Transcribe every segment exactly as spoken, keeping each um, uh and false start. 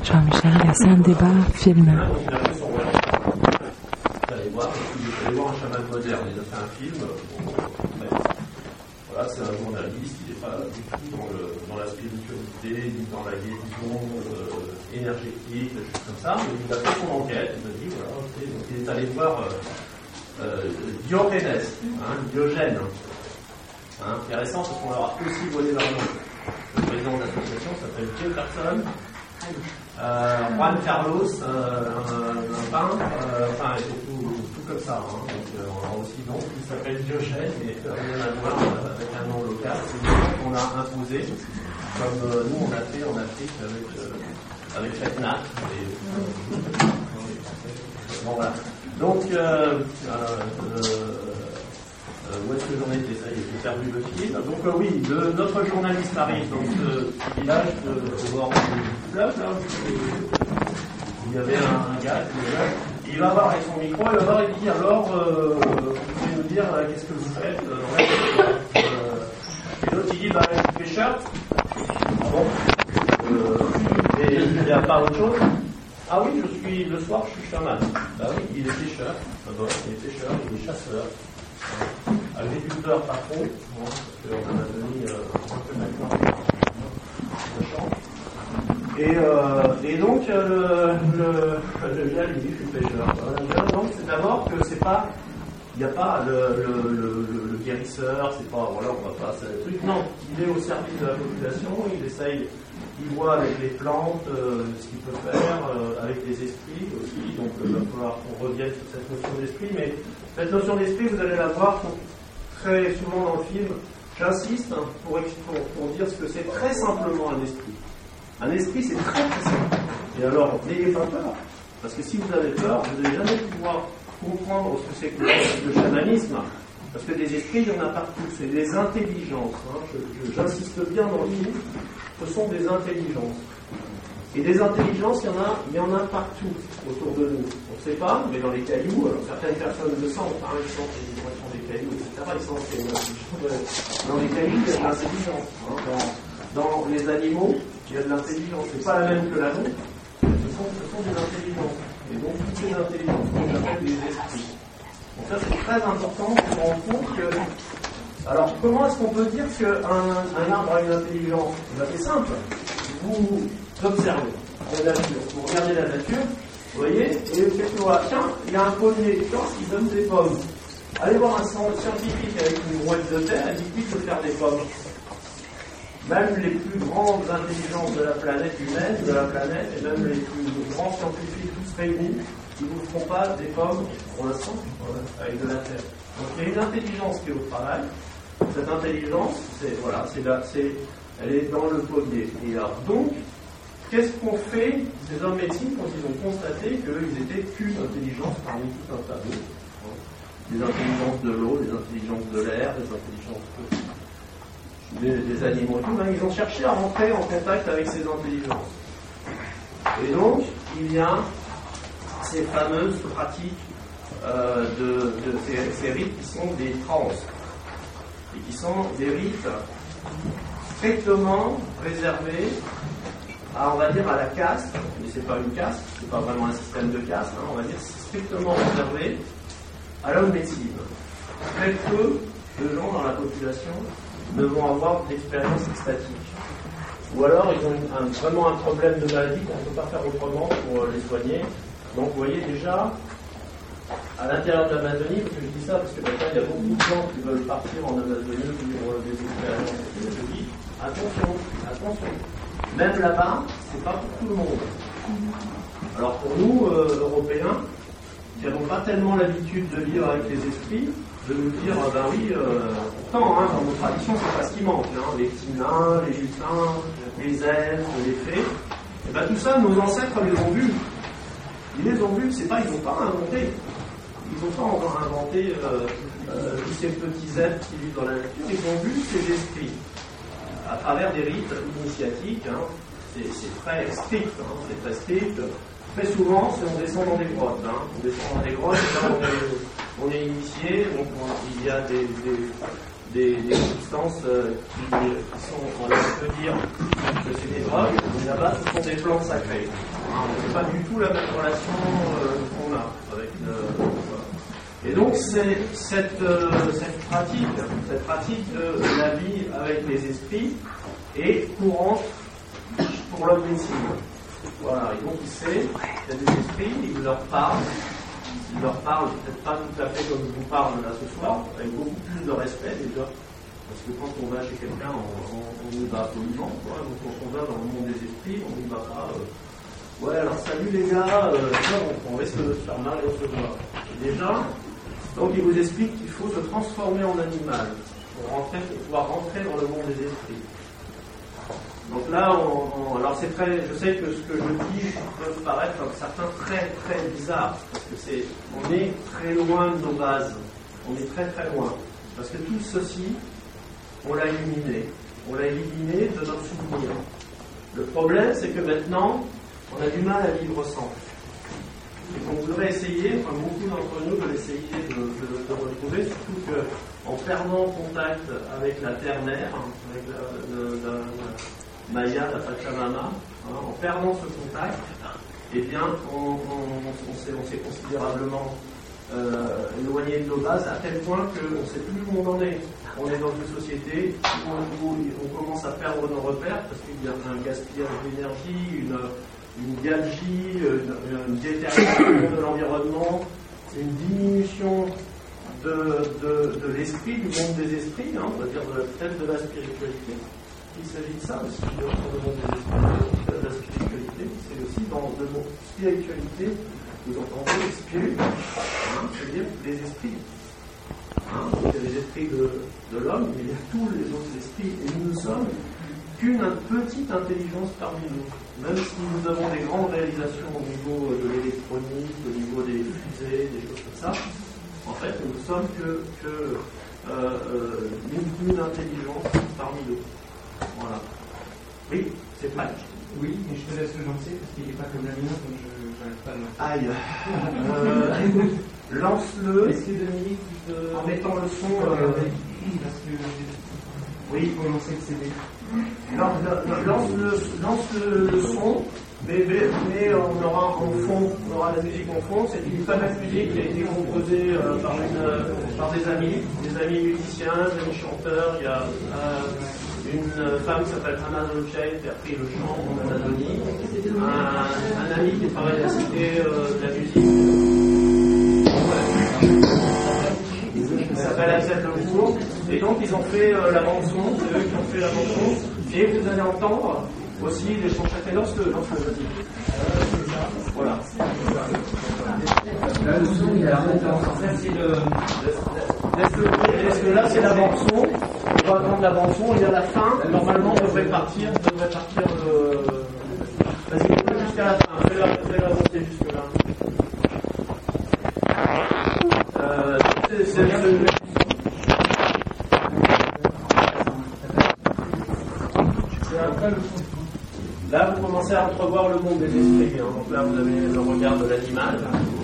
Jean-Michel, il y a ça un débat film. Vous allez voir, vous allez voir un chaman moderne, il a fait un film. Bon, voilà, c'est un journaliste, il n'est pas du tout dans, le, dans la spiritualité, ni dans la guérison euh, énergétique, des choses comme ça, mais il a fait son enquête, il a dit, voilà, okay, donc il est allé voir euh, euh, Diogène, hein, Diogène, hein, qui est récent parce qu'on leur a aussi volé leur nom. Le président de l'association s'appelle Jefferson. Euh, Juan Carlos, euh, un, un peintre, euh, enfin, c'est tout, tout comme ça. Hein. Donc, euh, on a aussi donc qui s'appelle Diogène, mais euh, rien à voir euh, avec un nom local. C'est une nom qu'on a imposé, comme euh, nous on a fait en Afrique avec, euh, avec Fetnat. Et, euh, bon, voilà. Donc, euh, euh, euh, où est-ce que j'en étais? Ça y est, j'ai perdu le fil. Donc euh, oui, le, notre journaliste arrive dans ce petit village de, au bord du fleuve, là, où il y avait un, un gars qui est là. Il va voir avec son micro, il va voir et il dit alors, euh, vous pouvez nous dire euh, qu'est-ce que vous faites euh, dans la euh, Et l'autre il dit, bah, je suis pêcheur. Ah bon euh, Et il n'y a pas autre chose. Ah oui, je suis, le soir, je suis chaman. Bah oui, il est pêcheur. D'abord, il est pêcheur, il est chasseur. Agriculteur, pas trop, bon, parce qu'on en a donné euh, un peu maintenant, ça change. Et, euh, et donc, euh, le, le gars lui dit, je suis pêcheur. Voilà, donc, c'est d'abord que c'est pas, il n'y a pas le, le, le, le, le guérisseur, c'est pas, voilà, on va pas, c'est le truc. Non, il est au service de la population, il essaye, il voit avec les plantes euh, ce qu'il peut faire, euh, avec les esprits aussi, donc il va falloir qu'on revienne sur cette notion d'esprit, mais cette notion d'esprit, vous allez la voir très souvent dans le film. J'insiste hein, pour, pour, pour dire ce que c'est très simplement un esprit. Un esprit, c'est très très simple. Et alors, n'ayez pas peur, parce que si vous avez peur, vous n'allez jamais pouvoir comprendre ce que c'est que le chamanisme, parce que des esprits, il y en a partout, c'est des intelligences. Hein. Je, je, j'insiste bien dans le film, ce sont des intelligences. Et des intelligences, il y en a, il y en a partout autour de nous. On ne sait pas, mais dans les cailloux, alors certaines personnes le sentent, hein, ils sentent les vibrations des cailloux, et cetera. Ils sentent qu'il y a une intelligence. Dans les cailloux, il y a de l'intelligence. Hein. Dans, dans les animaux, il y a de l'intelligence. C'est pas la même que la nôtre. Ce sont, ce sont des intelligences. Et donc, toutes ces intelligences, qu'on appelle des esprits. Donc ça, c'est très important de se rendre compte que... Alors, comment est-ce qu'on peut dire qu'un un arbre a une intelligence? Ben, c'est simple. Vous observez la nature. Vous regardez la nature, vous voyez, et qu'est-ce qu'on voit? Tiens, il y a un pommier qui donne des pommes. Allez voir un scientifique avec une brouette de terre, il dit qu'il peut faire des pommes. Même les plus grandes intelligences de la planète humaine, de la planète, et même les plus grands scientifiques tous réunis, ils ne vous feront pas des pommes, pour l'instant, avec de la terre. Donc il y a une intelligence qui est au travail. Cette intelligence, c'est, voilà, c'est là, c'est, elle est dans le pommier. Et alors, donc, qu'est-ce qu'ont fait ces hommes médecine quand ils ont constaté qu'ils étaient qu'une intelligence parmi tout un tas d'autres? Des intelligences de l'eau, des intelligences de l'air, des intelligences de, des, des animaux, tout. Ben, ils ont cherché à rentrer en contact avec ces intelligences. Et donc, il y a ces fameuses pratiques euh, de, de ces, ces rites qui sont des trans. Et qui sont des rites strictement réservés à, on va dire, à la caste, mais c'est pas une caste, c'est pas vraiment un système de caste, hein, on va dire strictement réservé à l'homme médecine. Très peu de gens dans la population ne vont avoir d'expérience extatique. Ou alors ils ont un, vraiment un problème de maladie qu'on ne peut pas faire autrement pour les soigner. Donc vous voyez déjà, à l'intérieur de l'Amazonie, parce que je dis ça parce que maintenant il y a beaucoup de gens qui veulent partir en Amazonie pour des expériences. Je dis attention, attention. Même là-bas, c'est pas pour tout le monde. Alors pour nous, euh, Européens, qui n'avons pas tellement l'habitude de vivre avec les esprits, de nous dire, ben oui, euh, pourtant, hein, dans nos traditions, c'est pas ce qui manque. Hein, les petits nains, les jutins, les elfes, les fées, et ben tout ça, nos ancêtres les ont vus. Ils les ont vus, c'est pas, ils n'ont pas inventé. Ils n'ont pas inventé euh, euh, tous ces petits êtres qui vivent dans la nature, ils ont vu ces esprits à travers des rites initiatiques. Hein. C'est, c'est très strict, hein, c'est très strict. Très souvent, c'est on descend dans des grottes. Hein. On descend dans des grottes, et là, on, est, on est initié, donc on, il y a des, des, des, des substances euh, qui, qui sont, on peut dire que c'est des drogues, mais là-bas, ce sont des plantes sacrées. Hein, c'est pas du tout la même relation euh, qu'on a avec le. Voilà. Et donc c'est cette, euh, cette pratique, cette pratique de la vie avec les esprits est courante pour l'homme médecine. Voilà, et donc il sait, il y a des esprits, il leur parle, il leur parle peut-être pas tout à fait comme je vous parle là ce soir, avec beaucoup plus de respect déjà, parce que quand on va chez quelqu'un, on y va poliment, quoi. Donc quand on va dans le monde des esprits, on n'y va pas. Euh, ouais, alors salut les gars, euh, on, on va se faire mal et on se voit. Déjà, donc il vous explique qu'il faut se transformer en animal pour, rentrer, pour pouvoir rentrer dans le monde des esprits. Donc là, on, on, alors c'est très, je sais que ce que je dis peut paraître comme certains très très bizarre, parce que c'est, on est très loin de nos bases, on est très très loin, parce que tout ceci, on l'a éliminé, on l'a éliminé de notre souvenir. Le problème, c'est que maintenant, on a du mal à vivre sans. Et qu'on voudrait essayer, enfin beaucoup d'entre nous veulent essayer de, de, de retrouver, surtout qu'en perdant contact avec la terre-mère, avec la, la, la, la Maya, la Pachamama, hein, en perdant ce contact, eh bien, on, on, on, s'est, on s'est considérablement euh, éloigné de nos bases, à tel point qu'on ne sait plus où on en est. On est dans une société où, où on commence à perdre nos repères, parce qu'il y a un gaspillage d'énergie, une une gabegie, une, une détérioration de l'environnement, une diminution de, de, de l'esprit, du monde des esprits, hein, on va dire de, peut-être de la spiritualité. Il s'agit de ça aussi, dans le monde des esprits, de la spiritualité, c'est aussi dans le mot spiritualité, vous entendez spirit, hein, c'est-à-dire les esprits. Hein, il y a les esprits de, de l'homme, mais il y a tous les autres esprits, et nous ne sommes qu'une petite intelligence parmi nous. Même si nous avons des grandes réalisations au niveau de l'électronique, au niveau des fusées, des choses comme ça, en fait, nous ne sommes que, que euh, euh, une, une intelligence parmi nous. Voilà. Oui, c'est vrai. Oui, mais je te laisse le lancer parce qu'il n'est pas comme la mienne, donc je n'arrive pas à Aïe. le lancer. Euh, lance-le. Est-ce que Dominique, tu peux... En mettant le son. Euh, Euh, parce que oui, il faut lancer le C D. Lance, lance, le, lance le, le son, mais, mais, mais on aura en fond, on aura la musique en fond. C'est une très belle musique qui a été composée euh, par, une, par des amis, des amis musiciens, des amis chanteurs. Il y a euh, une femme qui s'appelle Anna Dolce qui a pris le chant en Amazonie, un, un ami qui travaille à la cité euh, de la musique. Il s'appelle Axel Lecourt, et donc ils ont fait euh, la bande-son, c'est eux qui ont fait la bande-son, et vous allez entendre aussi les chants chacun lorsque lorsque voilà. Là, le son, il a la référence. En fait, c'est le. Laisse-le là, c'est la bande-son. On va attendre la bande-son, et à la fin, normalement, on devrait partir, on devrait partir de. Vas-y, jusqu'à la fin, fais-la, fais-la monter jusque-là. Euh, c'est, c'est, c'est, Là, vous commencez à entrevoir le monde des esprits. Hein. Donc là, vous avez le regard de l'animal.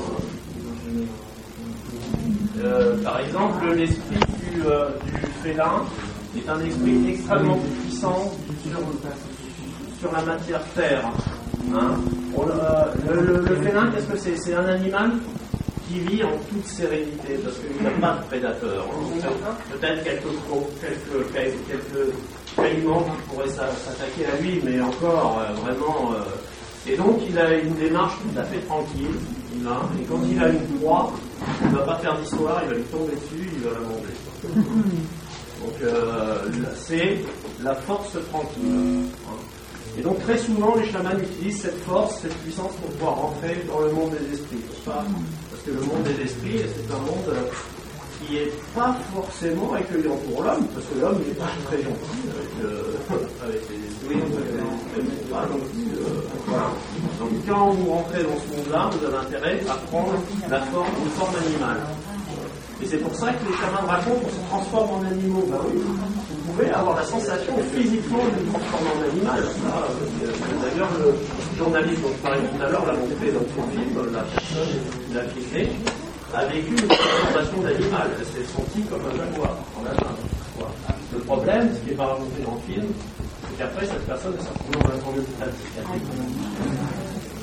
Euh, par exemple, l'esprit du, euh, du félin est un esprit extrêmement puissant sur, sur la matière terre. Hein. On, euh, le, le, le félin, qu'est-ce que c'est? C'est un animal qui vit en toute sérénité, parce qu'il n'a pas de prédateurs. Peut-être quelques, quelques, quelques, quelques caïmans qui pourraient s'attaquer à lui, mais encore, euh, vraiment... Euh... Et donc, il a une démarche tout à fait tranquille. Il a, et quand il a une proie, il ne va pas faire d'histoire, il va lui tomber dessus, il va la manger. Donc, euh, c'est la force tranquille. Et donc, très souvent, les chamans utilisent cette force, cette puissance pour pouvoir rentrer dans le monde des esprits. Pas parce que le monde des esprits, c'est un monde qui n'est pas forcément accueillant pour l'homme, parce que l'homme n'est pas très gentil avec, euh, avec les esprits. Donc, euh, voilà. Donc, quand vous rentrez dans ce monde-là, vous avez intérêt à prendre la forme, une forme animale. Et c'est pour ça que les chamans racontent qu'on se transforme en animaux. Ben oui, vous pouvez avoir la sensation physiquement de vous transformer en animal. Ça, euh, d'ailleurs, le journaliste dont je parlais tout à l'heure l'a montré dans son film, la personne qui l'a filmé, a vécu une transformation d'animal. Elle s'est sentie comme un jaguar en lapin. Le problème, ce qui n'est pas raconté dans le film, c'est qu'après, cette personne est sortie dans un grand hôpital psychiatrique.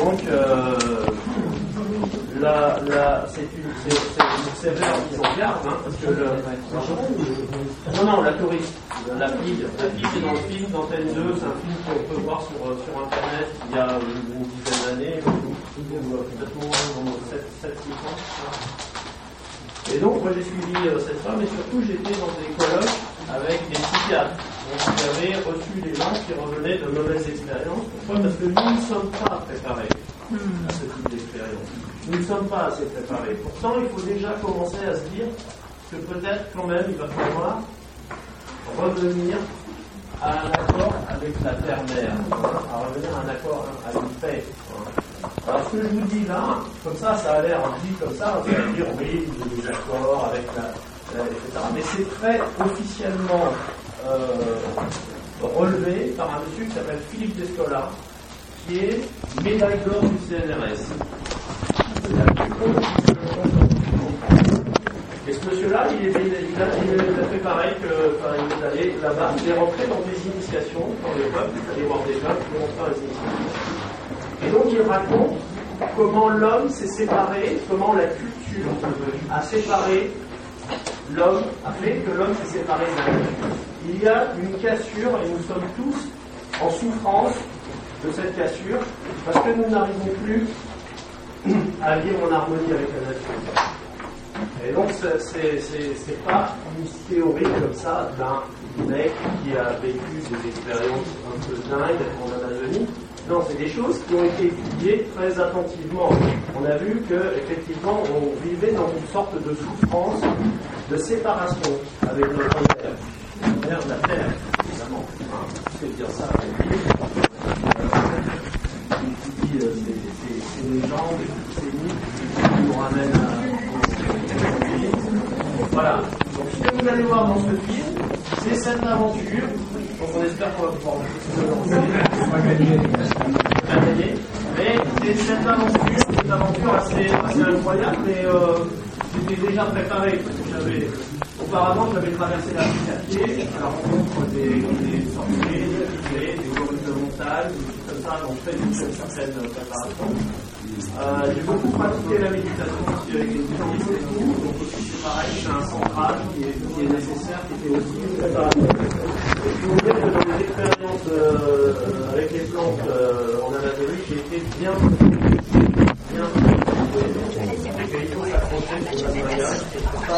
donc, euh, la, la, c'est une, c'est, c'est une sévère mise en garde, hein, parce que le, non, non, la touriste, la fille, la fille c'est dans le film d'Antenne deux, c'est un film qu'on peut voir sur, sur Internet il y a une, une dizaine d'années, peut-être moins, sept huit ans. Et donc, moi j'ai suivi euh, cette femme, et surtout j'étais dans des colloques avec des psychiatres. Donc, j'avais reçu des gens qui revenaient de mauvaises expériences. Pourquoi ? Parce que nous ne sommes pas préparés à ce type d'expérience. Nous ne sommes pas assez préparés. Pourtant, il faut déjà commencer à se dire que peut-être quand même il va falloir revenir à un accord avec la terre-mère, hein, à revenir à un accord, à une paix. Hein. Alors ce que je vous dis là, comme ça, ça a l'air dit comme ça, on va dire oui, il y a des accords avec la, la et cetera. Mais c'est très officiellement euh, relevé par un monsieur qui s'appelle Philippe Descola, qui est médaille d'or du C N R S. Et ce monsieur-là, il, est, il, a, il, a, il a fait pareil que, enfin, il est allé là-bas, il est rentré dans des initiations, dans le peuple, il est allé voir des peuples, il est rentré dans les initiations. Et donc il raconte comment l'homme s'est séparé, comment la culture a séparé l'homme, a fait que l'homme s'est séparé de la nature. Il y a une cassure et nous sommes tous en souffrance de cette cassure parce que nous n'arrivons plus à vivre en harmonie avec la nature. Et donc c'est, c'est, c'est, c'est pas une théorie comme ça d'un mec qui a vécu des expériences un peu dingues en Amazonie. Non, c'est des choses qui ont été étudiées très attentivement. On a vu qu'effectivement, on vivait dans une sorte de souffrance, de séparation avec notre mère. La mère de la terre, évidemment. Je vais dire ça avec lui. Il dit, c'est, c'est, c'est les gens, c'est mythes qui nous ramènent à... Voilà. Donc, ce que vous allez voir dans ce film, c'est cette aventure. Donc, on espère qu'on va pouvoir gagner. Mais c'est cette aventure, c'est une aventure assez, assez incroyable, mais euh, j'étais déjà préparé parce que j'avais, auparavant, j'avais traversé l'Afrique à pied, à la rencontre des, des sorciers, des des gorilles de montagne, des choses comme ça, donc je fais une certaine préparation. Euh, j'ai beaucoup pratiqué la méditation aussi avec les bouddhistes et tout, donc aussi c'est pareil, c'est un centrage qui est, qui est nécessaire, qui était aussi une préparation. Et je vous dire que dans les expériences euh, avec les plantes euh, en Amazonie, j'ai été bien bien et qu'il faut s'accrocher sur la mariage, et c'est pas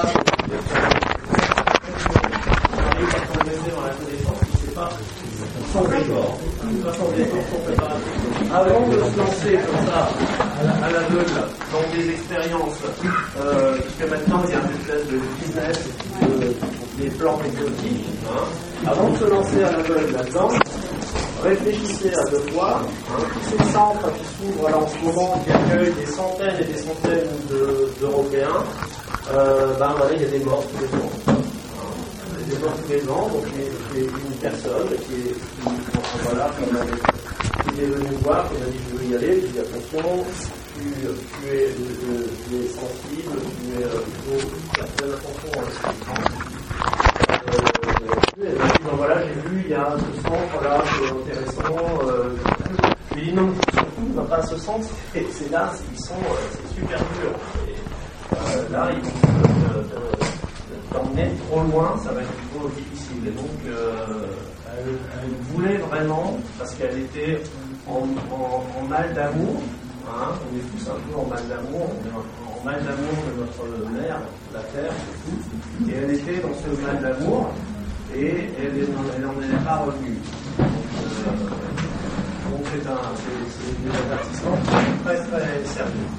quand on est dans la connaissance, c'est pas sans effort, pas sans effort pour préparer. Avant de se lancer comme ça à l'aveugle dans des expériences, euh, puisque maintenant il y a une espèce de business de, des plantes exotiques, hein, avant de se lancer à l'aveugle là-dedans, réfléchissez à deux fois, hein, tous ces centres qui s'ouvrent là en ce moment, qui accueillent des centaines et des centaines de, d'Européens, euh, ben voilà, il y a des morts tous les ans. Hein, il y a des morts tous les ans, donc il y a une personne qui est, qui, voilà, comme elle est, qui est venu me voir, qui m'a dit je veux y aller, j'ai dit attention, tu, tu, es, tu es sensible, tu es, il faut faire attention à ce que tu fais. Euh, voilà, j'ai vu, il y a ce centre-là, c'est intéressant. Euh, je lui dis non, surtout, bah, pas ce centre, c'est, c'est là, ils sont, euh, c'est super dur. Et, euh, là, ils vont t'emmener trop loin, ça va être trop difficile. Et donc, euh, elle, elle voulait vraiment, parce qu'elle était en, en, en mal d'amour, hein, on est tous un peu en mal d'amour, on est en, en mal d'amour de notre mère, la terre, surtout, et elle était dans ce mal d'amour, et elle n'en est pas revenue. Donc, euh, donc c'est, un, c'est, c'est des avertissements très très sérieux.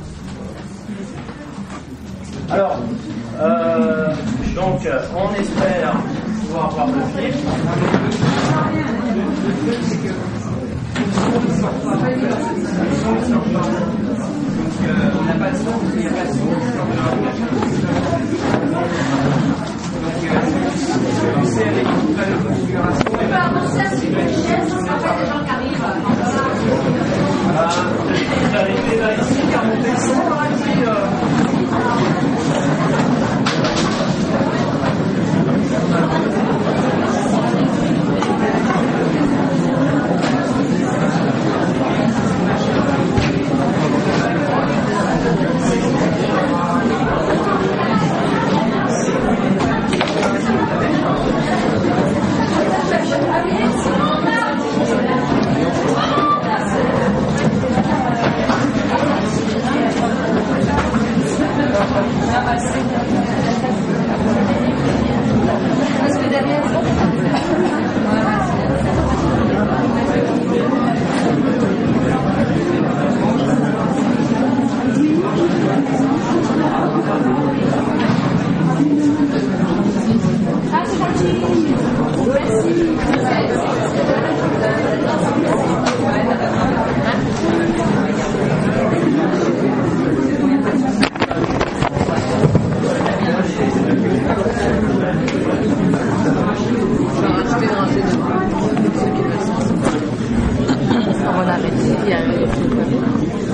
Alors, euh, donc, on espère pouvoir voir le film. Donc, euh, on n'a pas de son, il n'y a pas de son. Donc, euh, c'est avec une nouvelle configuration. On peut avancer à ce que vitesse, on n'a pas des gens qui arrivent. Voilà, vous arrivez là ici, qui a monté le son, là, ici. Euh... Merci.